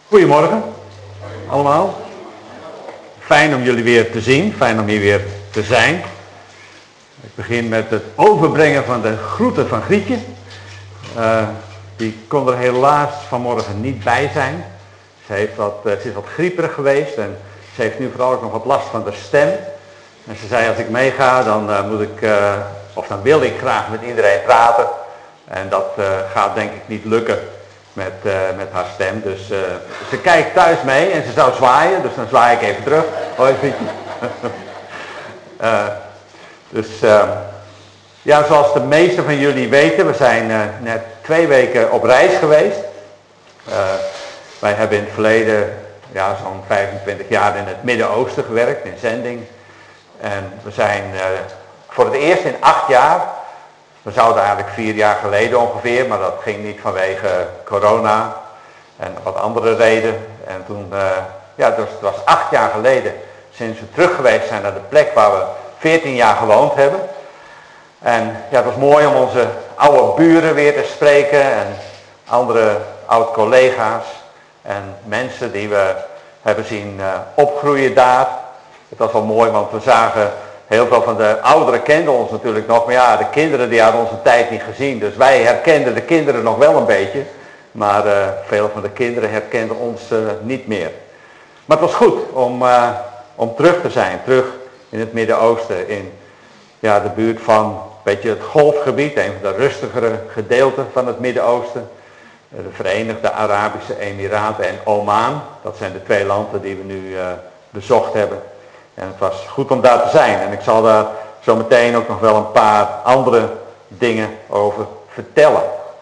Goedemorgen allemaal. Fijn om jullie weer te zien, fijn om hier weer te zijn. Ik begin met het overbrengen van de groeten van Grietje. Die kon er helaas vanmorgen niet bij zijn. Ze is wat grieperig geweest en ze heeft nu vooral ook nog wat last van de stem. En ze zei, als ik meega, dan dan wil ik graag met iedereen praten. En dat gaat denk ik niet lukken met haar stem. Dus ze kijkt thuis mee en ze zou zwaaien, dus dan zwaai ik even terug. Hoi Grietje. Zoals de meesten van jullie weten, we zijn net 2 weken op reis geweest. Wij hebben in het verleden zo'n 25 jaar in het Midden-Oosten gewerkt, in zending. En we zijn voor het eerst in 8 jaar, we zouden eigenlijk 4 jaar geleden ongeveer, maar dat ging niet vanwege corona en wat andere redenen. En toen, dus het was 8 jaar geleden sinds we terug geweest zijn naar de plek waar we 14 jaar gewoond hebben. En het was mooi om onze oude buren weer te spreken en andere oud-collega's en mensen die we hebben zien opgroeien daar. Het was wel mooi, want we zagen heel veel van de ouderen kenden ons natuurlijk nog, maar de kinderen die hadden onze tijd niet gezien. Dus wij herkenden de kinderen nog wel een beetje, maar veel van de kinderen herkenden ons niet meer. Maar het was goed om terug te zijn, terug in het Midden-Oosten, in de buurt van een beetje het Golfgebied, een van de rustigere gedeelten van het Midden-Oosten. De Verenigde Arabische Emiraten en Oman, dat zijn de 2 landen die we nu bezocht hebben. En het was goed om daar te zijn. En ik zal daar zo meteen ook nog wel een paar andere dingen over vertellen.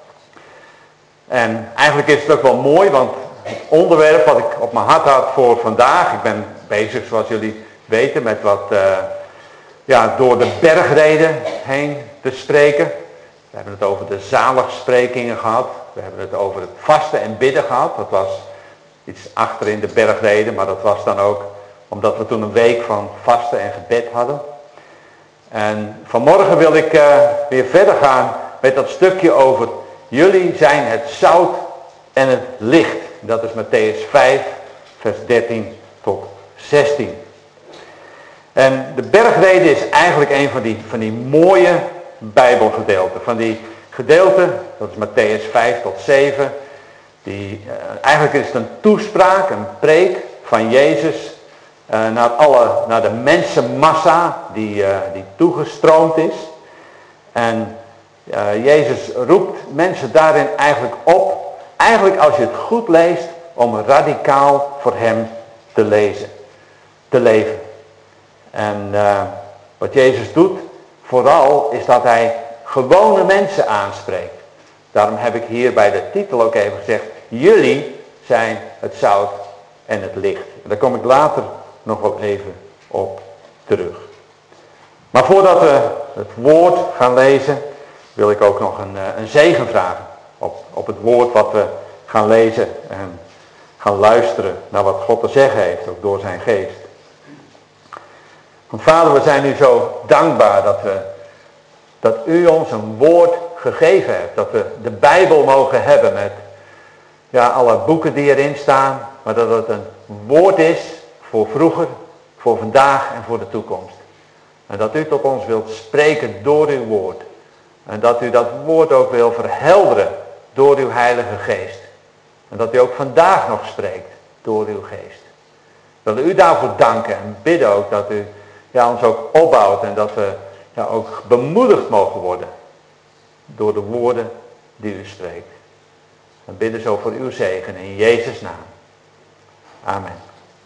En eigenlijk is het ook wel mooi, want het onderwerp wat ik op mijn hart had voor vandaag, ik ben bezig zoals jullie weten met wat door de bergreden heen te spreken. We hebben het over de zaligsprekingen gehad. We hebben het over het vasten en bidden gehad. Dat was iets achter in de bergreden, maar dat was dan ook omdat we toen een week van vasten en gebed hadden. En vanmorgen wil ik weer verder gaan met dat stukje over jullie zijn het zout en het licht. Dat is Mattheüs 5, vers 13 tot 16. En de bergreden is eigenlijk een van die mooie Bijbelgedeelten. Van die gedeelten, dat is Mattheüs 5 tot 7. Eigenlijk is het een toespraak, een preek van Jezus naar de mensenmassa die toegestroomd is. En Jezus roept mensen daarin eigenlijk op, eigenlijk als je het goed leest, om radicaal voor hem te leven. En wat Jezus doet, vooral is dat hij gewone mensen aanspreekt. Daarom heb ik hier bij de titel ook even gezegd, jullie zijn het zout en het licht. En daar kom ik later nog wel even op terug. Maar voordat we het woord gaan lezen, wil ik ook nog een zegen vragen op het woord wat we gaan lezen en gaan luisteren naar wat God te zeggen heeft, ook door zijn geest. Want Vader, we zijn u zo dankbaar dat u ons een woord gegeven hebt. Dat we de Bijbel mogen hebben met alle boeken die erin staan. Maar dat het een woord is voor vroeger, voor vandaag en voor de toekomst. En dat u tot ons wilt spreken door uw woord. En dat u dat woord ook wil verhelderen door uw Heilige Geest. En dat u ook vandaag nog spreekt door uw Geest. We willen u daarvoor danken en bidden ook dat u ons ook opbouwt en dat we ook bemoedigd mogen worden door de woorden die u spreekt. We bidden zo voor uw zegen in Jezus' naam. Amen.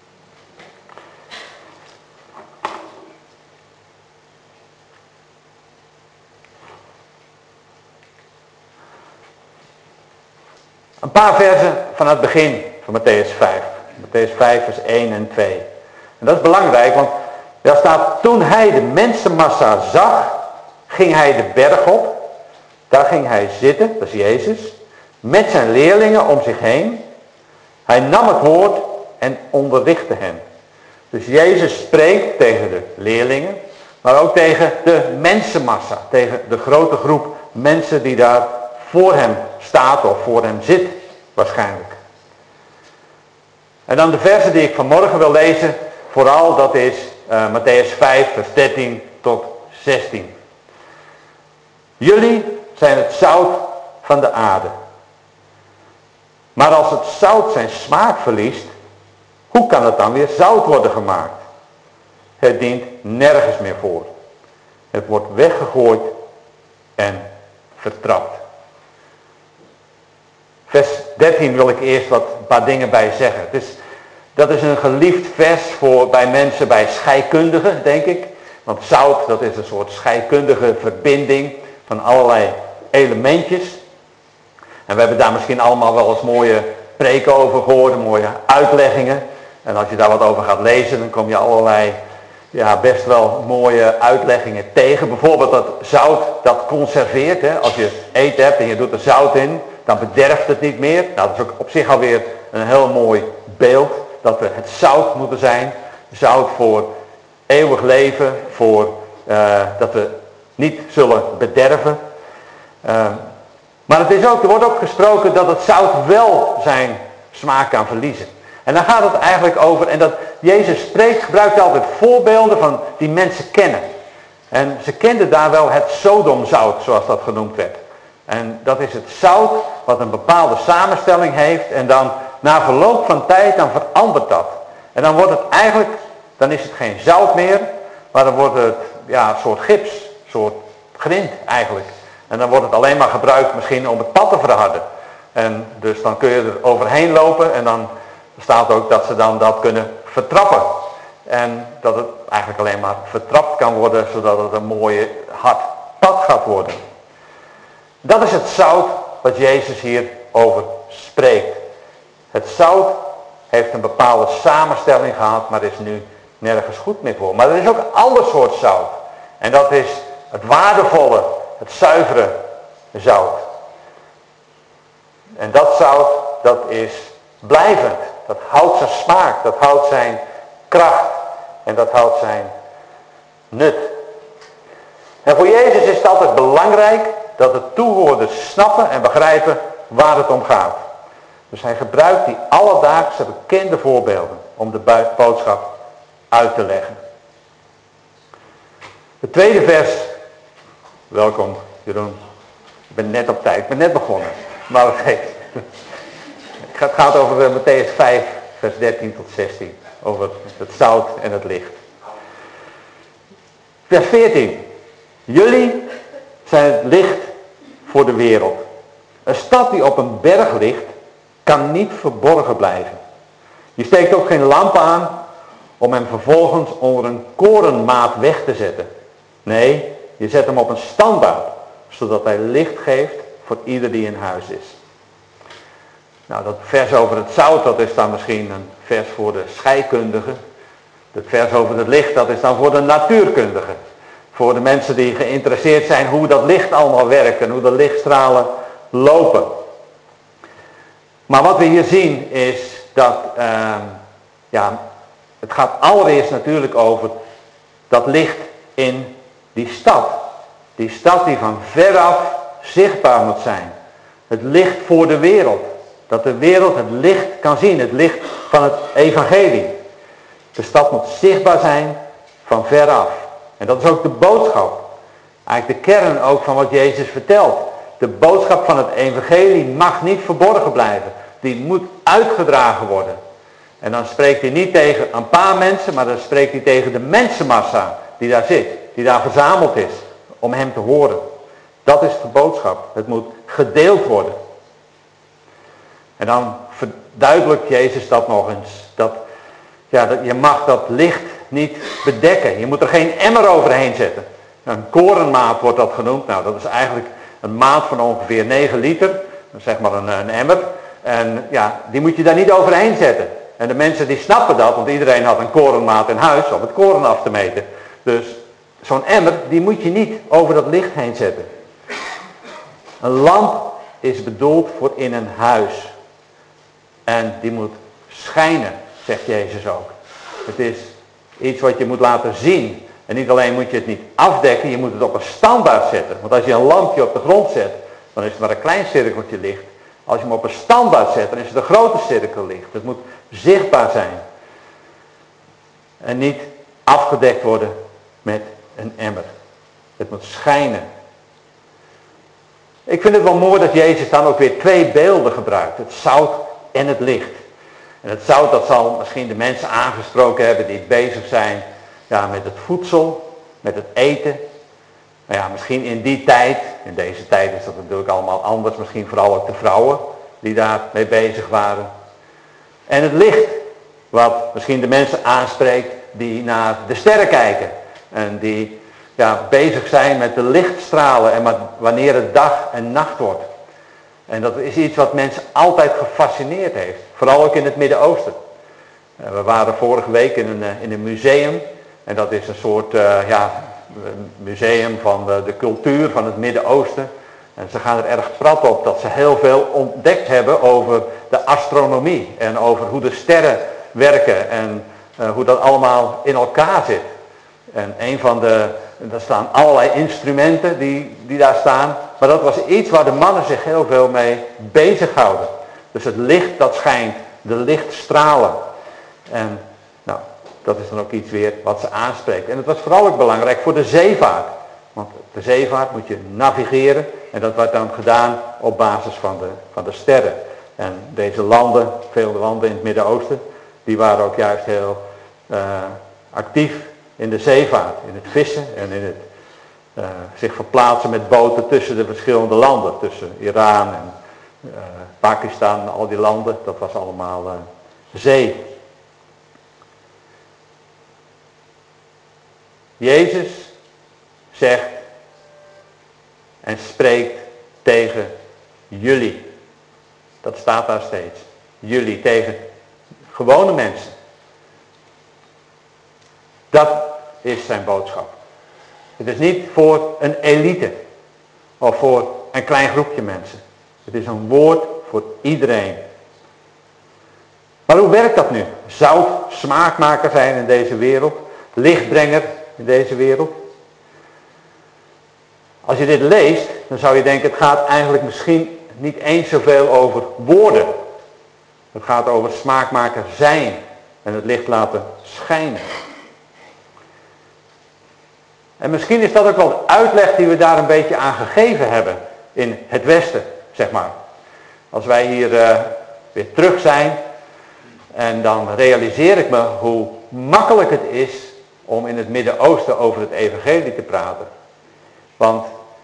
Een paar versen van het begin van Mattheüs 5. Mattheüs 5 vers 1 en 2. En dat is belangrijk, want daar staat, toen hij de mensenmassa zag, ging hij de berg op. Daar ging hij zitten, dat is Jezus, met zijn leerlingen om zich heen. Hij nam het woord en onderrichtte hen. Dus Jezus spreekt tegen de leerlingen, maar ook tegen de mensenmassa, tegen de grote groep mensen die daar voor hem staat of voor hem zit, waarschijnlijk. En dan de versen die ik vanmorgen wil lezen, vooral dat is Mattheüs 5 vers 13 tot 16. Jullie zijn het zout van de aarde. Maar als het zout zijn smaak verliest, hoe kan het dan weer zout worden gemaakt? Het dient nergens meer voor. Het wordt weggegooid en vertrapt. Vers 13 wil ik eerst een paar dingen bij zeggen. Dat is een geliefd vers bij mensen, bij scheikundigen, denk ik. Want zout, dat is een soort scheikundige verbinding van allerlei elementjes. En we hebben daar misschien allemaal wel eens mooie preken over gehoord, mooie uitleggingen. En als je daar wat over gaat lezen, dan kom je allerlei best wel mooie uitleggingen tegen. Bijvoorbeeld dat zout, dat conserveert. Hè? Als je eten hebt en je doet er zout in, dan bederft het niet meer. Nou, dat is ook op zich alweer een heel mooi beeld. Dat we het zout moeten zijn. Zout voor eeuwig leven. Dat we niet zullen bederven. Maar er wordt ook gesproken dat het zout wel zijn smaak kan verliezen. En dan gaat het eigenlijk over, en dat Jezus gebruikt altijd voorbeelden van die mensen kennen. En ze kenden daar wel het Sodomzout, zoals dat genoemd werd. En dat is het zout wat een bepaalde samenstelling heeft. En dan na verloop van tijd, dan verandert dat. En dan wordt het eigenlijk, dan is het geen zout meer, maar dan wordt het een soort gips, een soort grind eigenlijk. En dan wordt het alleen maar gebruikt misschien om het pad te verharden. En dus dan kun je er overheen lopen en dan staat ook dat ze dan dat kunnen vertrappen. En dat het eigenlijk alleen maar vertrapt kan worden, zodat het een mooie hard pad gaat worden. Dat is het zout wat Jezus hier over spreekt. Het zout heeft een bepaalde samenstelling gehad, maar is nu nergens goed meer voor. Maar er is ook een ander soort zout. En dat is het waardevolle, het zuivere zout. En dat zout, dat is blijvend. Dat houdt zijn smaak, dat houdt zijn kracht en dat houdt zijn nut. En voor Jezus is het altijd belangrijk dat de toehoorders snappen en begrijpen waar het om gaat. Dus hij gebruikt die alledaagse bekende voorbeelden om de boodschap uit te leggen. Het tweede vers. Welkom Jeroen. Ik ben net op tijd, ik ben net begonnen. Maar het gaat over Mattheüs 5 vers 13 tot 16. Over het zout en het licht. Vers 14. Jullie zijn het licht voor de wereld. Een stad die op een berg ligt, kan niet verborgen blijven. Je steekt ook geen lamp aan om hem vervolgens onder een korenmaat weg te zetten. Nee, je zet hem op een standaard, zodat hij licht geeft voor ieder die in huis is. Nou, dat vers over het zout, dat is dan misschien een vers voor de scheikundigen. Het vers over het licht, dat is dan voor de natuurkundigen. Voor de mensen die geïnteresseerd zijn hoe dat licht allemaal werkt en hoe de lichtstralen lopen. Maar wat we hier zien is dat, het gaat allereerst natuurlijk over dat licht in die stad. Die stad die van veraf zichtbaar moet zijn. Het licht voor de wereld. Dat de wereld het licht kan zien, het licht van het evangelie. De stad moet zichtbaar zijn van veraf. En dat is ook de boodschap. Eigenlijk de kern ook van wat Jezus vertelt. De boodschap van het evangelie mag niet verborgen blijven. Die moet uitgedragen worden. En dan spreekt hij niet tegen een paar mensen, maar dan spreekt hij tegen de mensenmassa die daar zit. Die daar verzameld is om hem te horen. Dat is de boodschap. Het moet gedeeld worden. En dan verduidelijkt Jezus dat nog eens. Dat je mag dat licht niet bedekken. Je moet er geen emmer overheen zetten. Een korenmaat wordt dat genoemd. Nou, dat is eigenlijk een maat van ongeveer 9 liter. Zeg maar een emmer. En die moet je daar niet overheen zetten. En de mensen die snappen dat, want iedereen had een korenmaat in huis om het koren af te meten. Dus zo'n emmer, die moet je niet over dat licht heen zetten. Een lamp is bedoeld voor in een huis. En die moet schijnen, zegt Jezus ook. Het is iets wat je moet laten zien. En niet alleen moet je het niet afdekken, je moet het op een standaard zetten. Want als je een lampje op de grond zet, dan is het maar een klein cirkeltje licht. Als je hem op een standaard zet, dan is het een grote cirkel licht. Het moet zichtbaar zijn. En niet afgedekt worden met een emmer. Het moet schijnen. Ik vind het wel mooi dat Jezus dan ook weer twee beelden gebruikt. Het zout en het licht. En het zout, dat zal misschien de mensen aangesproken hebben die bezig zijn met het voedsel, met het eten. Nou ja, misschien in die tijd, in deze tijd is dat natuurlijk allemaal anders, misschien vooral ook de vrouwen die daarmee bezig waren. En het licht, wat misschien de mensen aanspreekt die naar de sterren kijken. En die bezig zijn met de lichtstralen en wanneer het dag en nacht wordt. En dat is iets wat mensen altijd gefascineerd heeft. Vooral ook in het Midden-Oosten. We waren vorige week in een museum. En dat is een soort museum van de cultuur van het Midden-Oosten. En ze gaan er erg prat op dat ze heel veel ontdekt hebben over de astronomie. En over hoe de sterren werken en hoe dat allemaal in elkaar zit. En daar staan allerlei instrumenten die daar staan. Maar dat was iets waar de mannen zich heel veel mee bezighouden. Dus het licht dat schijnt, de lichtstralen. En dat is dan ook iets weer wat ze aanspreekt. En het was vooral ook belangrijk voor de zeevaart. Want de zeevaart moet je navigeren. En dat wordt dan gedaan op basis van de sterren. En deze landen, veel landen in het Midden-Oosten, die waren ook juist heel actief in de zeevaart. In het vissen en in het zich verplaatsen met boten tussen de verschillende landen. Tussen Iran en Pakistan en al die landen. Dat was allemaal zee. Jezus zegt en spreekt tegen jullie. Dat staat daar steeds. Jullie, tegen gewone mensen. Dat is zijn boodschap. Het is niet voor een elite of voor een klein groepje mensen. Het is een woord voor iedereen. Maar hoe werkt dat nu? Zout, smaakmaker zijn in deze wereld, lichtbrenger in deze wereld. Als je dit leest, dan zou je denken, het gaat eigenlijk misschien niet eens zoveel over woorden. Het gaat over smaakmaker zijn en het licht laten schijnen. En misschien is dat ook wel de uitleg die we daar een beetje aan gegeven hebben in het Westen, zeg maar. Als wij hier weer terug zijn en dan realiseer ik me hoe makkelijk het is om in het Midden-Oosten over het evangelie te praten. Want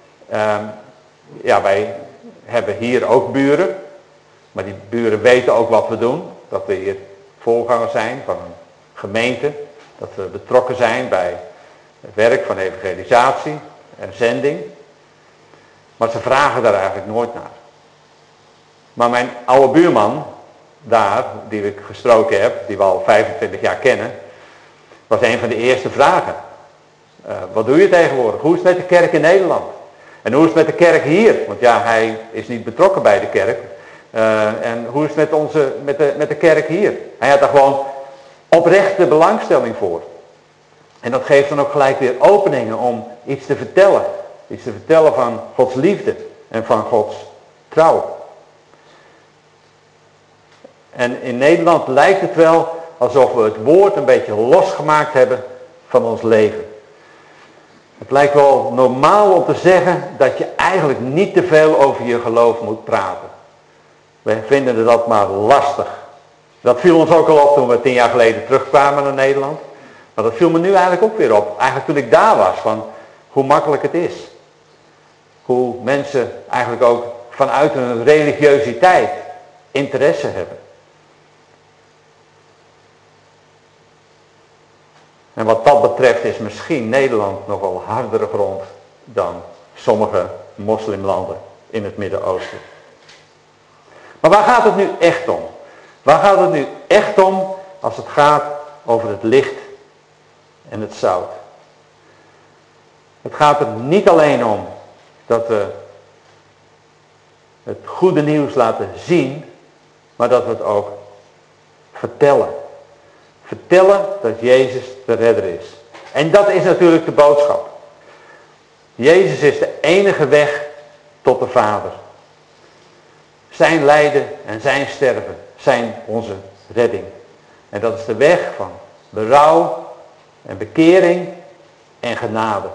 wij hebben hier ook buren, maar die buren weten ook wat we doen. Dat we hier voorganger zijn van een gemeente, dat we betrokken zijn bij het werk van evangelisatie en zending. Maar ze vragen daar eigenlijk nooit naar. Maar mijn oude buurman, daar, die ik gesproken heb, die we al 25 jaar kennen, was een van de eerste vragen. Wat doe je tegenwoordig? Hoe is het met de kerk in Nederland? En hoe is het met de kerk hier? Want hij is niet betrokken bij de kerk. En hoe is het met de kerk hier? Hij had daar gewoon oprechte belangstelling voor. En dat geeft dan ook gelijk weer openingen om iets te vertellen. Iets te vertellen van Gods liefde en van Gods trouw. En in Nederland lijkt het wel alsof we het woord een beetje losgemaakt hebben van ons leven. Het lijkt wel normaal om te zeggen dat je eigenlijk niet te veel over je geloof moet praten. We vinden dat maar lastig. Dat viel ons ook al op toen we 10 jaar geleden terugkwamen naar Nederland. Maar dat viel me nu eigenlijk ook weer op. Eigenlijk toen ik daar was, van hoe makkelijk het is. Hoe mensen eigenlijk ook vanuit hun religiositeit interesse hebben. En wat dat betreft is misschien Nederland nog wel hardere grond dan sommige moslimlanden in het Midden-Oosten. Maar waar gaat het nu echt om? Waar gaat het nu echt om als het gaat over het licht en het zout? Het gaat er niet alleen om dat we het goede nieuws laten zien, maar dat we het ook vertellen. Vertellen dat Jezus de redder is. En dat is natuurlijk de boodschap. Jezus is de enige weg tot de Vader. Zijn lijden en zijn sterven zijn onze redding. En dat is de weg van berouw en bekering en genade.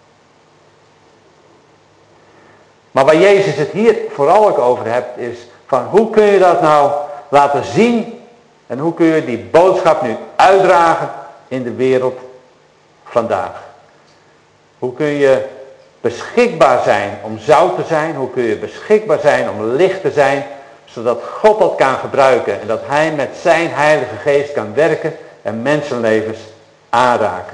Maar waar Jezus het hier vooral ook over hebt, is van hoe kun je dat nou laten zien en hoe kun je die boodschap nu uitdragen in de wereld vandaag. Hoe kun je beschikbaar zijn om zout te zijn, hoe kun je beschikbaar zijn om licht te zijn, zodat God dat kan gebruiken en dat hij met zijn Heilige Geest kan werken en mensenlevens aanraken.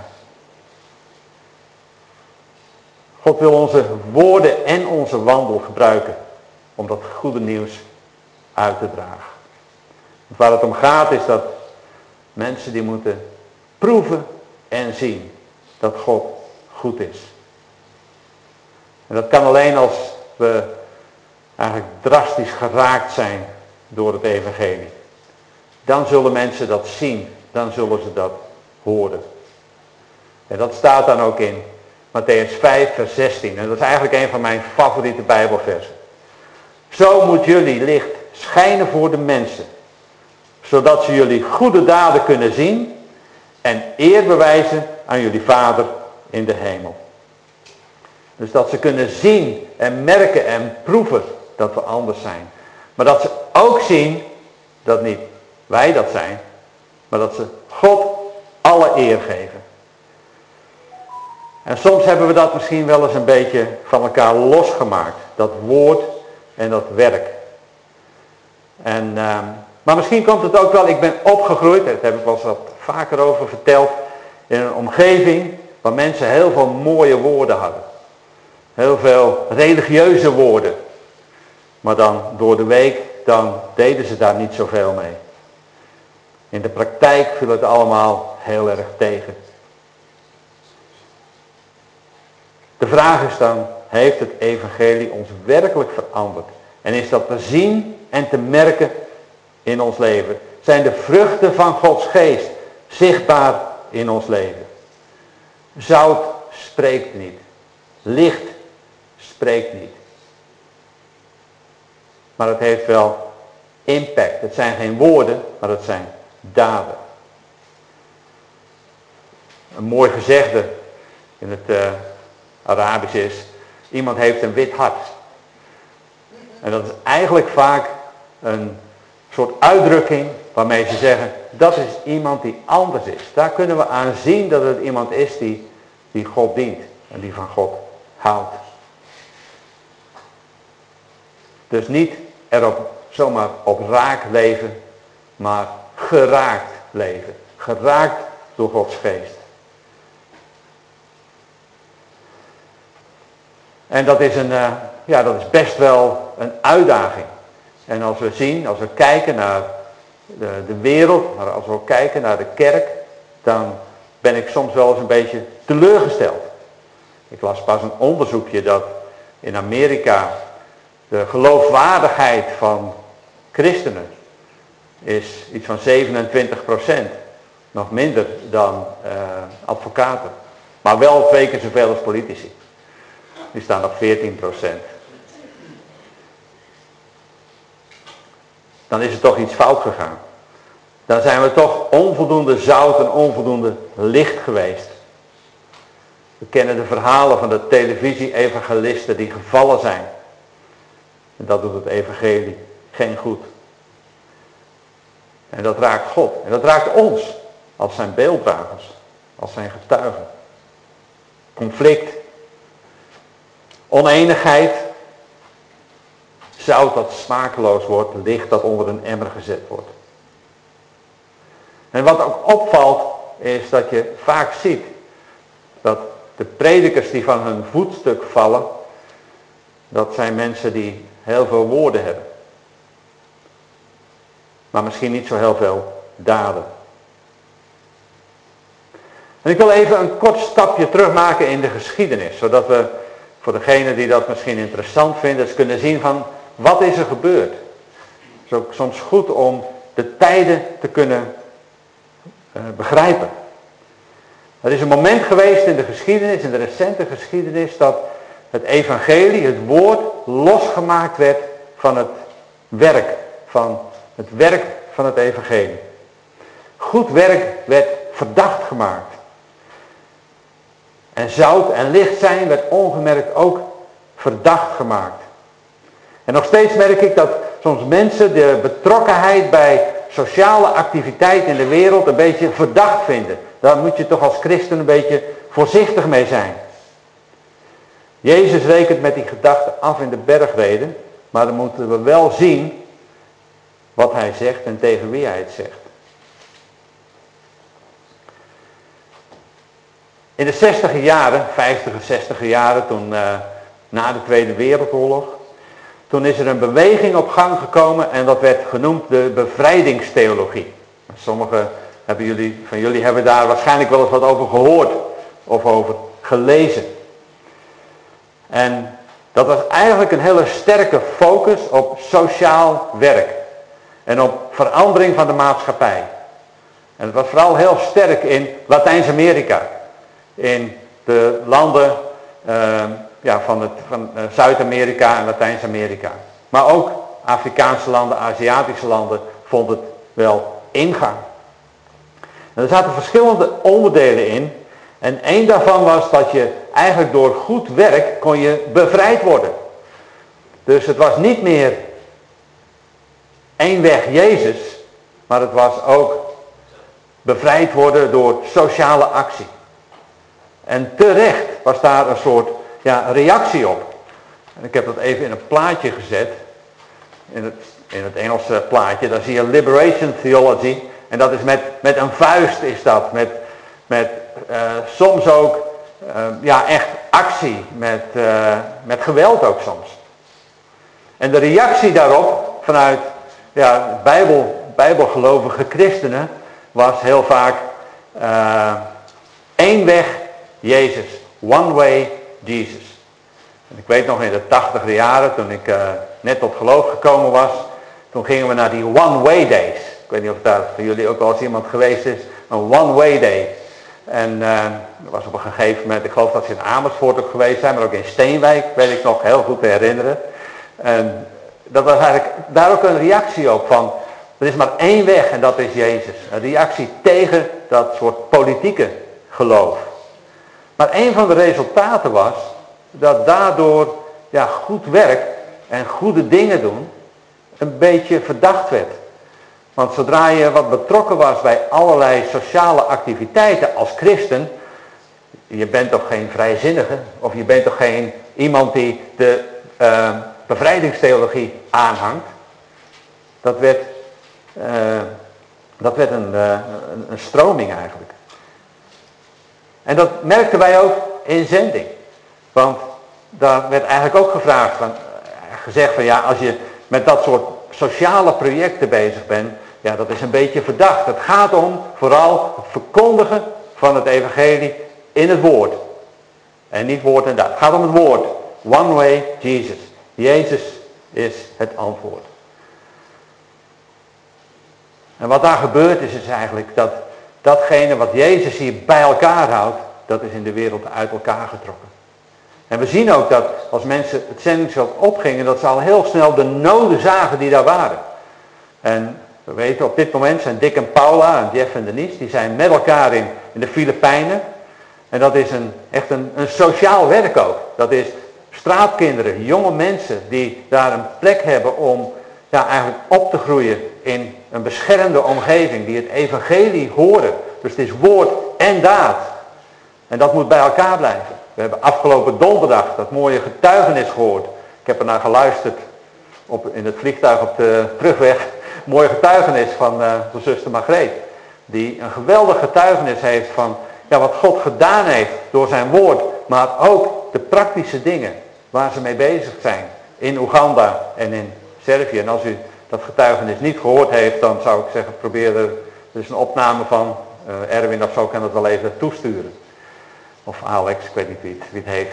God wil onze woorden en onze wandel gebruiken om dat goede nieuws uit te dragen. Waar het om gaat is dat mensen die moeten proeven en zien dat God goed is. En dat kan alleen als we eigenlijk drastisch geraakt zijn door het evangelie. Dan zullen mensen dat zien, dan zullen ze dat horen. En dat staat dan ook in Mattheüs 5 vers 16. En dat is eigenlijk een van mijn favoriete Bijbelversen. Zo moet jullie licht schijnen voor de mensen, zodat ze jullie goede daden kunnen zien en eer bewijzen aan jullie Vader in de hemel. Dus dat ze kunnen zien en merken en proeven dat we anders zijn. Maar dat ze ook zien dat niet wij dat zijn, maar dat ze God alle eer geven. En soms hebben we dat misschien wel eens een beetje van elkaar losgemaakt. Dat woord en dat werk. Maar misschien komt het ook wel, ik ben opgegroeid, daar heb ik wel eens wat vaker over verteld, in een omgeving waar mensen heel veel mooie woorden hadden. Heel veel religieuze woorden. Maar dan door de week, dan deden ze daar niet zoveel mee. In de praktijk viel het allemaal heel erg tegen. De vraag is dan, heeft het evangelie ons werkelijk veranderd? En is dat te zien en te merken in ons leven? Zijn de vruchten van Gods geest zichtbaar in ons leven? Zout spreekt niet. Licht spreekt niet. Maar het heeft wel impact. Het zijn geen woorden, maar het zijn daden. Een mooi gezegde in het Arabisch is, iemand heeft een wit hart. En dat is eigenlijk vaak een soort uitdrukking waarmee ze zeggen, dat is iemand die anders is. Daar kunnen we aan zien dat het iemand is die God dient en die van God houdt. Dus niet erop zomaar op raak leven, maar geraakt leven. Geraakt door Gods geest. En dat is best wel een uitdaging. En als we kijken naar de wereld, maar als we ook kijken naar de kerk, dan ben ik soms wel eens een beetje teleurgesteld. Ik las pas een onderzoekje dat in Amerika de geloofwaardigheid van christenen is iets van 27%. Nog minder dan advocaten. Maar wel 2 keer zoveel als politici. Die staan op 14%. Dan is er toch iets fout gegaan. Dan zijn we toch onvoldoende zout en onvoldoende licht geweest. We kennen de verhalen van de televisie-evangelisten die gevallen zijn. En dat doet het evangelie geen goed. En dat raakt God. En dat raakt ons als zijn beelddragers. Als zijn getuigen. Conflict. Oneenigheid. Zout dat smakeloos wordt. Licht dat onder een emmer gezet wordt. En wat ook opvalt is dat je vaak ziet dat de predikers die van hun voetstuk vallen, dat zijn mensen die heel veel woorden hebben. Maar misschien niet zo heel veel daden. En ik wil even een kort stapje terugmaken in de geschiedenis. Zodat we voor degenen die dat misschien interessant vinden, eens kunnen zien van wat is er gebeurd. Het is ook soms goed om de tijden te kunnen begrijpen. Er is een moment geweest in de geschiedenis, in de recente geschiedenis, dat het evangelie, het woord, losgemaakt werd van het werk, van het werk van het evangelie. Goed werk werd verdacht gemaakt. En zout en licht zijn werd ongemerkt ook verdacht gemaakt. En nog steeds merk ik dat soms mensen de betrokkenheid bij sociale activiteit in de wereld een beetje verdacht vinden. Daar moet je toch als christen een beetje voorzichtig mee zijn. Jezus rekent met die gedachte af in de bergreden, maar dan moeten we wel zien wat hij zegt en tegen wie hij het zegt. In de 60e jaren, 50e, 60e jaren, toen na de Tweede Wereldoorlog, toen is er een beweging op gang gekomen en dat werd genoemd de bevrijdingstheologie. Sommigen van jullie hebben daar waarschijnlijk wel eens wat over gehoord of over gelezen. En dat was eigenlijk een hele sterke focus op sociaal werk en op verandering van de maatschappij. En het was vooral heel sterk in Latijns-Amerika, in de landen van Zuid-Amerika en Latijns-Amerika. Maar ook Afrikaanse landen, Aziatische landen vond het wel ingang. En er zaten verschillende onderdelen in. En één daarvan was dat je eigenlijk door goed werk kon je bevrijd worden. Dus het was niet meer één weg Jezus, maar het was ook bevrijd worden door sociale actie. En terecht was daar een soort reactie op. En ik heb dat even in een plaatje gezet. In het Engelse plaatje, daar zie je liberation theology. En dat is met een vuist is dat. Met soms ook echt actie. Met geweld ook soms. En de reactie daarop vanuit bijbelgelovige christenen was heel vaak één weg Jezus. One way Jesus. En ik weet nog in de 80e jaren, toen ik net tot geloof gekomen was, toen gingen we naar die one way days. Ik weet niet of daar voor jullie ook wel eens iemand geweest is. Een one way day. En dat was op een gegeven moment, ik geloof dat ze in Amersfoort ook geweest zijn, maar ook in Steenwijk, weet ik nog heel goed te herinneren. En dat was eigenlijk daar ook een reactie op van, er is maar één weg en dat is Jezus. Een reactie tegen dat soort politieke geloof. Maar een van de resultaten was dat daardoor goed werk en goede dingen doen een beetje verdacht werd. Want zodra je wat betrokken was bij allerlei sociale activiteiten als christen, je bent toch geen vrijzinnige, of je bent toch geen iemand die de bevrijdingstheologie aanhangt. Dat werd een stroming eigenlijk. En dat merkten wij ook in zending. Want daar werd eigenlijk ook gezegd van als je met dat soort sociale projecten bezig bent, dat is een beetje verdacht. Het gaat om vooral het verkondigen van het evangelie in het woord. En niet woord en daad. Het gaat om het woord. One way Jesus. Jezus is het antwoord. En wat daar gebeurd is eigenlijk dat datgene wat Jezus hier bij elkaar houdt, dat is in de wereld uit elkaar getrokken. En we zien ook dat als mensen het zendingsveld opgingen, dat ze al heel snel de noden zagen die daar waren. En we weten op dit moment zijn Dick en Paula en Jeff en Denise, die zijn met elkaar in de Filipijnen. En dat is echt een sociaal werk ook. Dat is straatkinderen, jonge mensen die daar een plek hebben om eigenlijk op te groeien in een beschermde omgeving, die het evangelie horen. Dus het is woord en daad. En dat moet bij elkaar blijven. We hebben afgelopen donderdag dat mooie getuigenis gehoord. Ik heb er naar geluisterd in het vliegtuig op de terugweg. Mooie getuigenis van de zuster Margreet. Die een geweldig getuigenis heeft van wat God gedaan heeft door zijn woord. Maar ook de praktische dingen waar ze mee bezig zijn. In Oeganda en in Servië. En als u dat getuigenis niet gehoord heeft, dan zou ik zeggen, probeer er dus een opname van. Erwin of zo kan het wel even toesturen. Of Alex, ik weet niet wie het heeft.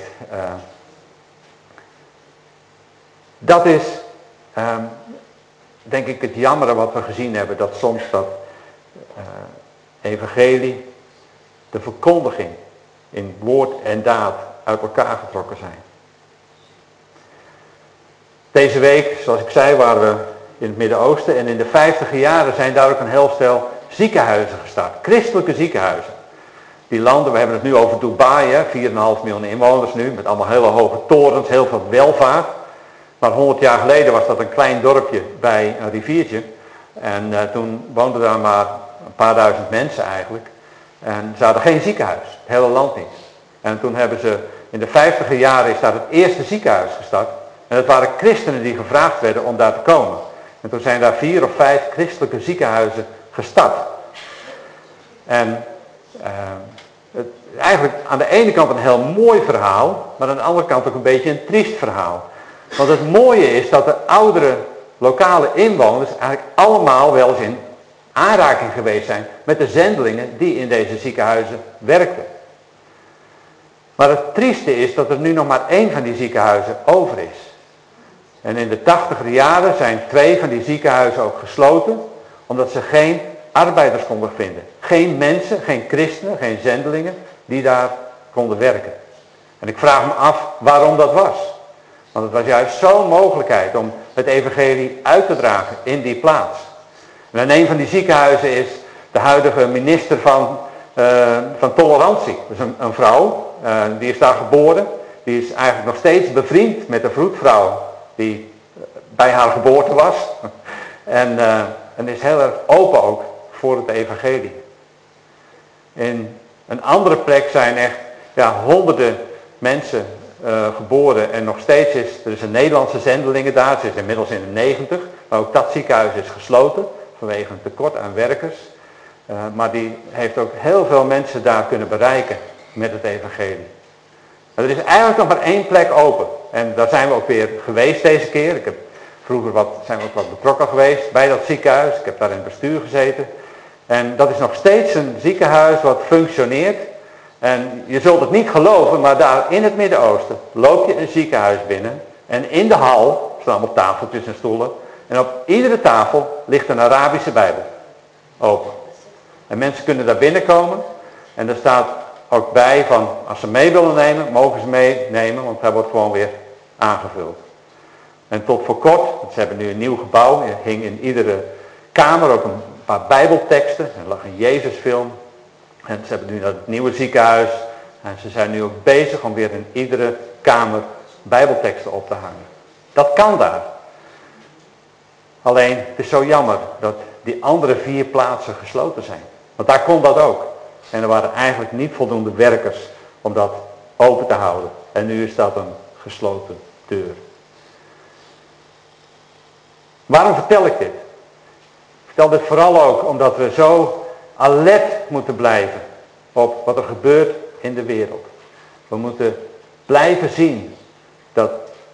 Dat is, denk ik, het jammere wat we gezien hebben. Dat soms dat evangelie, de verkondiging in woord en daad uit elkaar getrokken zijn. Deze week, zoals ik zei, waren we in het Midden-Oosten. En in de 50e jaren zijn daar ook een heel stel ziekenhuizen gestart. Christelijke ziekenhuizen. Die landen, we hebben het nu over Dubai, hè, 4,5 miljoen inwoners nu. Met allemaal hele hoge torens, heel veel welvaart. Maar 100 jaar geleden was dat een klein dorpje bij een riviertje. En toen woonden daar maar een paar duizend mensen eigenlijk. En ze hadden geen ziekenhuis, het hele land niet. En toen hebben ze, in de 50e jaren is daar het eerste ziekenhuis gestart. En het waren christenen die gevraagd werden om daar te komen. En toen zijn daar 4 of 5 christelijke ziekenhuizen gestart. En eigenlijk aan de ene kant een heel mooi verhaal, maar aan de andere kant ook een beetje een triest verhaal. Want het mooie is dat de oudere lokale inwoners eigenlijk allemaal wel eens in aanraking geweest zijn met de zendelingen die in deze ziekenhuizen werkten. Maar het trieste is dat er nu nog maar 1 van die ziekenhuizen over is. En in de 80er jaren zijn 2 van die ziekenhuizen ook gesloten, omdat ze geen arbeiders konden vinden. Geen mensen, geen christenen, geen zendelingen die daar konden werken. En ik vraag me af waarom dat was. Want het was juist zo'n mogelijkheid om het evangelie uit te dragen in die plaats. En in een van die ziekenhuizen is de huidige minister van Tolerantie. Dus een vrouw, die is daar geboren. Die is eigenlijk nog steeds bevriend met de vroedvrouw die bij haar geboorte was. En is heel erg open ook voor het evangelie. In een andere plek zijn echt honderden mensen geboren en nog steeds er is een Nederlandse zendelingen daar. Ze is inmiddels in de 90, maar ook dat ziekenhuis is gesloten vanwege een tekort aan werkers. Maar die heeft ook heel veel mensen daar kunnen bereiken met het evangelie. Maar er is eigenlijk nog maar 1 plek open. En daar zijn we ook weer geweest deze keer. Vroeger zijn we ook wat betrokken geweest bij dat ziekenhuis. Ik heb daar in het bestuur gezeten. En dat is nog steeds een ziekenhuis wat functioneert. En je zult het niet geloven, maar daar in het Midden-Oosten loop je een ziekenhuis binnen. En in de hal staan allemaal tafeltjes en stoelen. En op iedere tafel ligt een Arabische Bijbel open. En mensen kunnen daar binnenkomen. En er staat ook bij van, als ze mee willen nemen, mogen ze meenemen, want hij wordt gewoon weer aangevuld. En tot voor kort, ze hebben nu een nieuw gebouw, er hing in iedere kamer ook een paar bijbelteksten. Er lag een Jezusfilm. En ze hebben nu dat nieuwe ziekenhuis. En ze zijn nu ook bezig om weer in iedere kamer bijbelteksten op te hangen. Dat kan daar. Alleen, het is zo jammer dat die andere 4 plaatsen gesloten zijn. Want daar kon dat ook. En er waren eigenlijk niet voldoende werkers om dat open te houden. En nu is dat een gesloten deur. Waarom vertel ik dit? Ik vertel dit vooral ook omdat we zo alert moeten blijven op wat er gebeurt in de wereld. We moeten blijven zien dat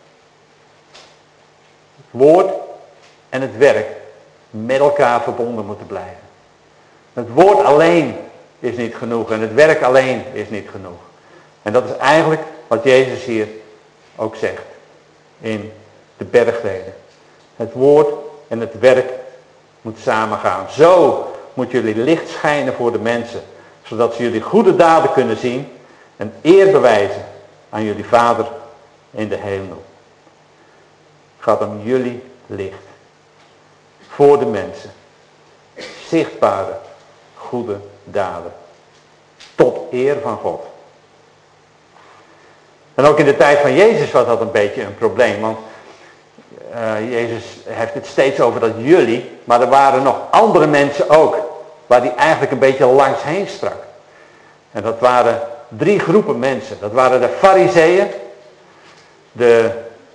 het woord en het werk met elkaar verbonden moeten blijven. Het woord alleen is niet genoeg en het werk alleen is niet genoeg. En dat is eigenlijk wat Jezus hier ook zegt in de bergreden. Het woord en het werk moet samengaan. Zo moet jullie licht schijnen voor de mensen, zodat ze jullie goede daden kunnen zien en eer bewijzen aan jullie Vader in de hemel. Het gaat om jullie licht. Voor de mensen. Zichtbare, goede daden. Tot eer van God. En ook in de tijd van Jezus was dat een beetje een probleem, want Jezus heeft het steeds over dat jullie, maar er waren nog andere mensen ook, waar hij eigenlijk een beetje langs heen sprak. En dat waren 3 groepen mensen. Dat waren de Farizeeën, de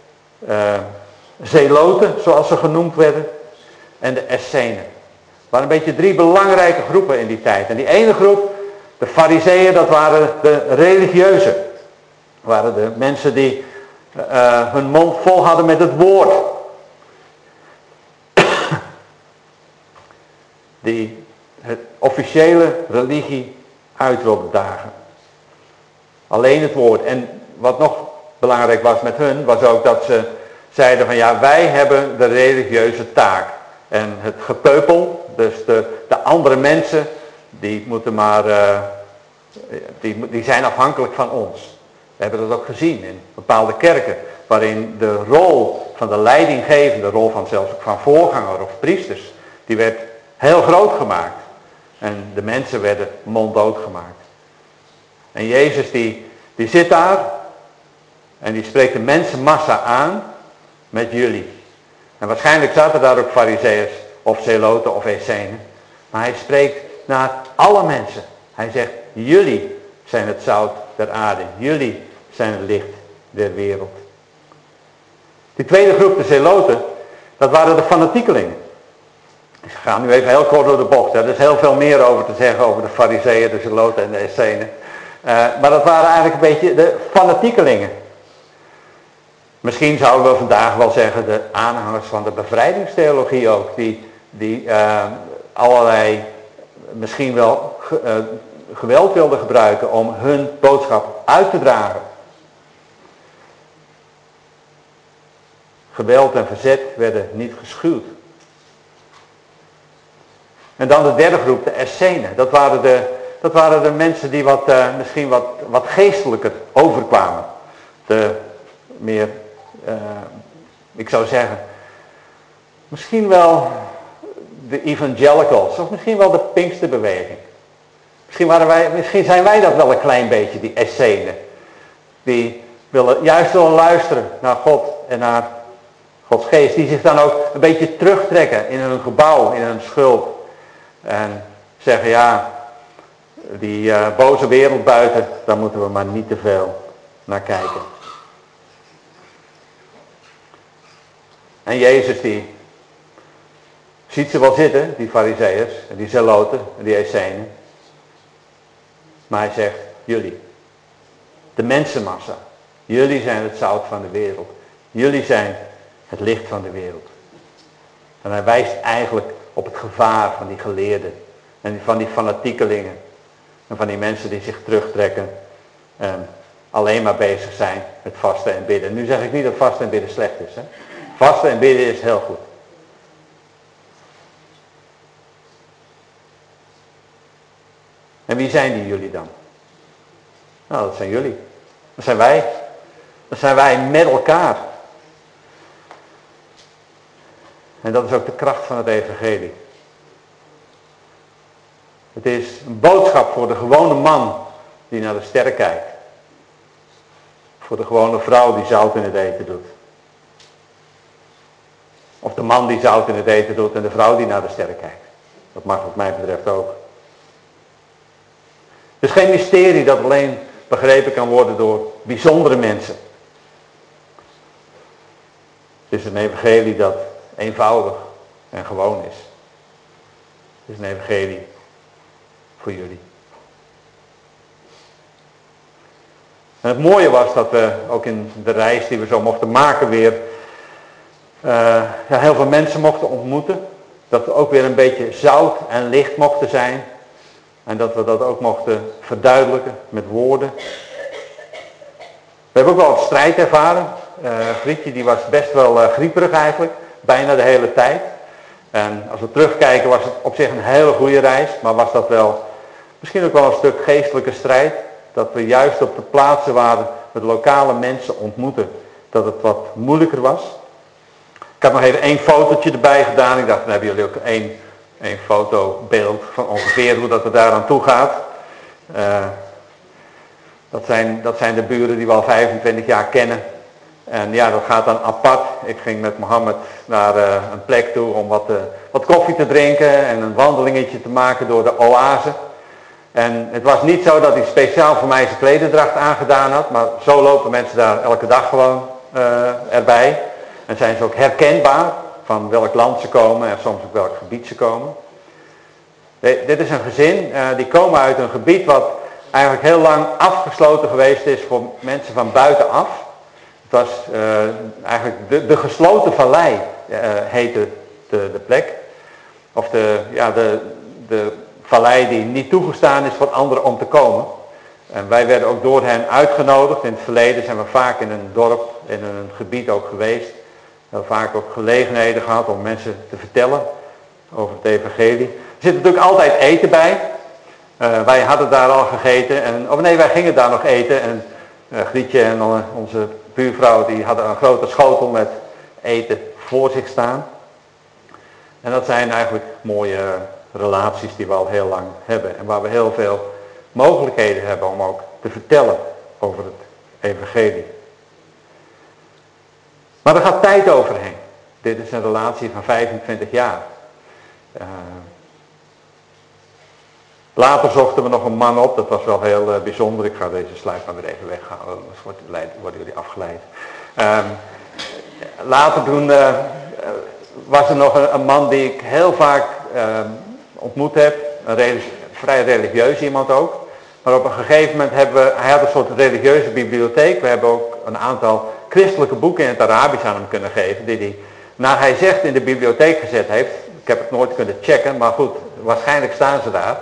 Zeloten, zoals ze genoemd werden, en de Essenen. Het waren een beetje 3 belangrijke groepen in die tijd. En die ene groep, de Farizeeën, dat waren de religieuzen. Dat waren de mensen die hun mond vol hadden met het woord. Die het officiële religie uit wilden dagen. Alleen het woord. En wat nog belangrijk was met hun, was ook dat ze zeiden van ja, wij hebben de religieuze taak. En het gepeupel, dus de andere mensen, die moeten maar, die zijn afhankelijk van ons. We hebben dat ook gezien in bepaalde kerken. waarin de rol van de leidinggevende, de rol van zelfs ook van voorganger of priesters, die werd heel groot gemaakt. En de mensen werden monddood gemaakt. En Jezus die zit daar en die spreekt de mensenmassa aan met jullie. En waarschijnlijk zaten daar ook farizeeërs of zeloten of essenen. Maar hij spreekt naar alle mensen. Hij zegt, jullie zijn het zout der aarde. Jullie zijn het licht der wereld. Die tweede groep, de zeloten, dat waren de fanatiekelingen. Ik ga nu even heel kort door de bocht. Er is heel veel meer over te zeggen over de farizeeën, de zeloten en de essenen. Maar dat waren eigenlijk een beetje de fanatiekelingen. Misschien zouden we vandaag wel zeggen de aanhangers van de bevrijdingstheologie ook. Die allerlei misschien wel geweld wilden gebruiken om hun boodschap uit te dragen. Geweld en verzet werden niet geschuwd. En dan de derde groep, de essenen. Dat waren de mensen die misschien wat geestelijker overkwamen. De meer, ik zou zeggen, misschien wel de evangelicals, of misschien wel de Pinksterbeweging. Misschien zijn wij dat wel een klein beetje, die essenen. Die juist willen luisteren naar God en naar Gods geest. Die zich dan ook een beetje terugtrekken in hun gebouw, in hun schuld. En zeggen, ja, die boze wereld buiten, daar moeten we maar niet te veel naar kijken. En Jezus die ziet ze wel zitten, die farizeeërs, en die zeloten, en die essenen. Maar hij zegt, jullie, de mensenmassa, jullie zijn het zout van de wereld. Jullie zijn het licht van de wereld. En hij wijst eigenlijk op het gevaar van die geleerden en van die fanatiekelingen en van die mensen die zich terugtrekken en alleen maar bezig zijn met vasten en bidden. Nu zeg ik niet dat vasten en bidden slecht is. Hè? Vasten en bidden is heel goed. En wie zijn die jullie dan? Nou, dat zijn jullie. Dat zijn wij. Dat zijn wij met elkaar. En dat is ook de kracht van het evangelie. Het is een boodschap voor de gewone man die naar de sterren kijkt. Voor de gewone vrouw die zout in het eten doet. Of de man die zout in het eten doet en de vrouw die naar de sterren kijkt. Dat mag wat mij betreft ook. Het is geen mysterie dat alleen begrepen kan worden door bijzondere mensen. Het is een evangelie dat eenvoudig en gewoon is. Het is een evangelie voor jullie. En het mooie was dat we ook in de reis die we zo mochten maken weer heel veel mensen mochten ontmoeten. Dat we ook weer een beetje zout en licht mochten zijn. En dat we dat ook mochten verduidelijken met woorden. We hebben ook wel wat strijd ervaren. Grietje die was best wel grieperig eigenlijk. Bijna de hele tijd. En als we terugkijken was het op zich een hele goede reis. Maar was dat wel misschien ook wel een stuk geestelijke strijd. Dat we juist op de plaatsen waar we de lokale mensen ontmoeten. Dat het wat moeilijker was. Ik heb nog even één fotootje erbij gedaan. Ik dacht, dan hebben jullie ook één fotobeeld van ongeveer hoe dat er daar aan toe gaat. Dat zijn de buren die we al 25 jaar kennen. En ja, dat gaat dan apart. Ik ging met Mohammed naar een plek toe om wat koffie te drinken en een wandelingetje te maken door de oase. En het was niet zo dat hij speciaal voor mij zijn klederdracht aangedaan had, maar zo lopen mensen daar elke dag gewoon erbij. En zijn ze ook herkenbaar van welk land ze komen en soms ook welk gebied ze komen. Dit is een gezin, die komen uit een gebied wat eigenlijk heel lang afgesloten geweest is voor mensen van buitenaf. Het was eigenlijk de gesloten vallei heette de plek. Of de vallei die niet toegestaan is voor anderen om te komen. En wij werden ook door hen uitgenodigd. In het verleden zijn we vaak in een dorp, in een gebied ook geweest. We hebben vaak ook gelegenheden gehad om mensen te vertellen over het evangelie. Er zit natuurlijk altijd eten bij. Wij hadden daar al gegeten. Wij gingen daar nog eten. En Grietje en onze buurvrouw die hadden een grote schotel met eten voor zich staan. En dat zijn eigenlijk mooie relaties die we al heel lang hebben. En waar we heel veel mogelijkheden hebben om ook te vertellen over het evangelie. Maar er gaat tijd overheen. Dit is een relatie van 25 jaar. Later zochten we nog een man op, dat was wel heel bijzonder. Ik ga deze slide maar weer even weghalen, anders worden jullie afgeleid. Later toen was er nog een man die ik heel vaak ontmoet heb. Een vrij religieus iemand ook. Maar op een gegeven moment hij had een soort religieuze bibliotheek. We hebben ook een aantal christelijke boeken in het Arabisch aan hem kunnen geven. Die hij, naar hij zegt, in de bibliotheek gezet heeft. Ik heb het nooit kunnen checken, maar goed, waarschijnlijk staan ze daar.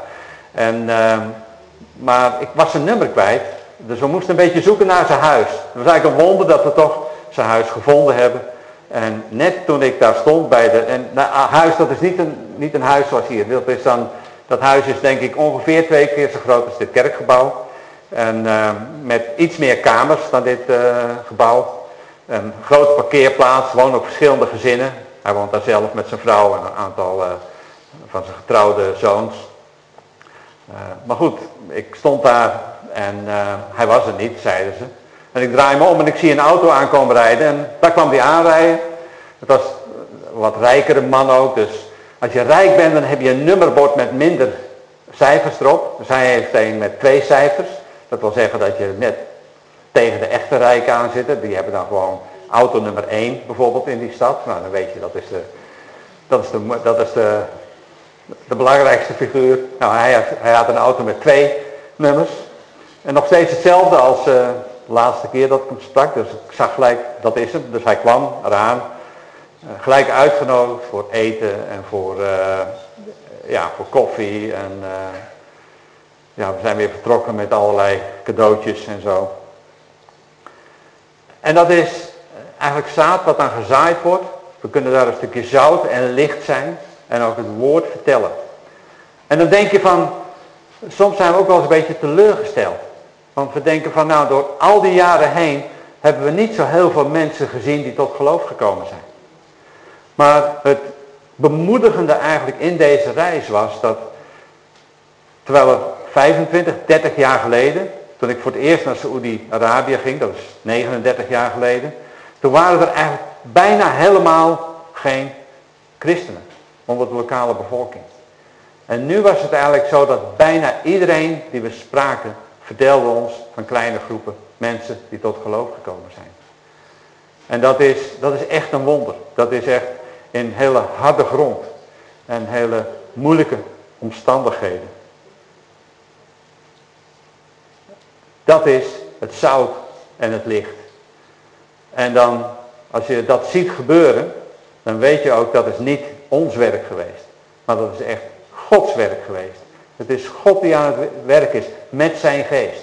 Maar ik was zijn nummer kwijt. Dus we moesten een beetje zoeken naar zijn huis. Het was eigenlijk een wonder dat we toch zijn huis gevonden hebben. En net toen ik daar stond bij huis, dat is niet een huis zoals hier. Dat huis is denk ik ongeveer 2 keer zo groot als dit kerkgebouw. En met iets meer kamers dan dit gebouw. Een grote parkeerplaats, wonen ook verschillende gezinnen. Hij woont daar zelf met zijn vrouw en een aantal van zijn getrouwde zoons. Maar goed, ik stond daar en hij was er niet, zeiden ze. En ik draai me om en ik zie een auto aankomen rijden en daar kwam hij aanrijden. Het was een wat rijkere man ook, dus als je rijk bent dan heb je een nummerbord met minder cijfers erop. Dus hij heeft een met 2 cijfers. Dat wil zeggen dat je net tegen de echte rijken aan zit. Die hebben dan gewoon auto nummer 1 bijvoorbeeld in die stad. Nou dan weet je, dat is de belangrijkste figuur. Nou, hij had een auto met 2 nummers. En nog steeds hetzelfde als de laatste keer dat ik hem sprak. Dus ik zag gelijk, dat is hem. Dus hij kwam eraan. Gelijk uitgenodigd voor eten en voor koffie. En we zijn weer vertrokken met allerlei cadeautjes en zo. En dat is eigenlijk zaad wat dan gezaaid wordt. We kunnen daar een stukje zout en licht zijn. En ook het woord vertellen. En dan denk je van, soms zijn we ook wel eens een beetje teleurgesteld. Want we denken van, nou, door al die jaren heen hebben we niet zo heel veel mensen gezien die tot geloof gekomen zijn. Maar het bemoedigende eigenlijk in deze reis was dat, terwijl er 25, 30 jaar geleden, toen ik voor het eerst naar Saoedi-Arabië ging, dat is 39 jaar geleden, toen waren er eigenlijk bijna helemaal geen christenen onder de lokale bevolking. En nu was het eigenlijk zo dat bijna iedereen die we spraken vertelde ons van kleine groepen mensen die tot geloof gekomen zijn. En dat is echt een wonder. Dat is echt in hele harde grond en hele moeilijke omstandigheden. Dat is het zout en het licht. En dan, als je dat ziet gebeuren, dan weet je ook dat is niet ons werk geweest. Maar dat is echt Gods werk geweest. Het is God die aan het werk is met zijn geest.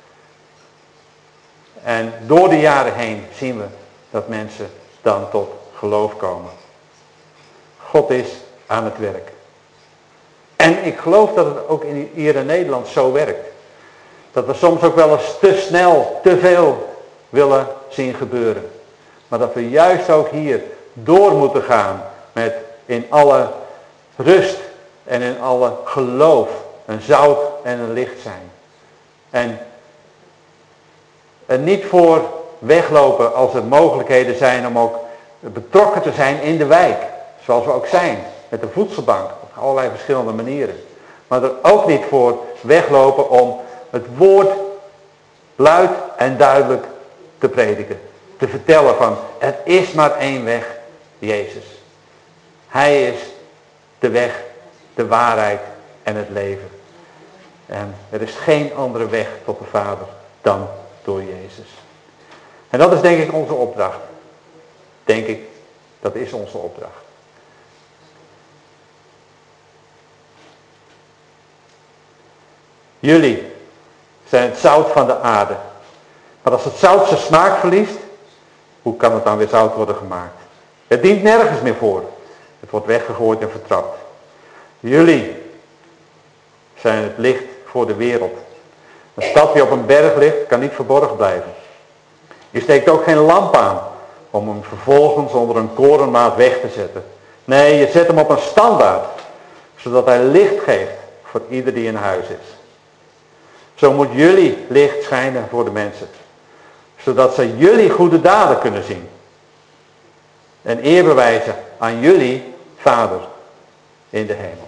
En door de jaren heen zien we dat mensen dan tot geloof komen. God is aan het werk. En ik geloof dat het ook hier in Nederland zo werkt. Dat we soms ook wel eens te snel, te veel willen zien gebeuren. Maar dat we juist ook hier door moeten gaan met in alle rust en in alle geloof een zout en een licht zijn. En er niet voor weglopen als er mogelijkheden zijn om ook betrokken te zijn in de wijk. Zoals we ook zijn, met de voedselbank, op allerlei verschillende manieren. Maar er ook niet voor weglopen om het woord luid en duidelijk te prediken. Te vertellen van, er is maar één weg, Jezus. Hij is de weg, de waarheid en het leven. En er is geen andere weg tot de Vader dan door Jezus. En dat is denk ik onze opdracht. Denk ik, dat is onze opdracht. Jullie zijn het zout van de aarde. Maar als het zout zijn smaak verliest, hoe kan het dan weer zout worden gemaakt? Het dient nergens meer voor. Het wordt weggegooid en vertrapt. Jullie zijn het licht voor de wereld. Een stad die op een berg ligt, kan niet verborgen blijven. Je steekt ook geen lamp aan om hem vervolgens onder een korenmaat weg te zetten. Nee, je zet hem op een standaard, zodat hij licht geeft voor ieder die in huis is. Zo moet jullie licht schijnen voor de mensen, zodat ze jullie goede daden kunnen zien. En eer bewijzen aan jullie Vader in de hemel.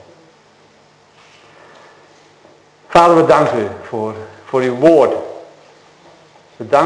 Vader, we danken u voor uw woord. We danken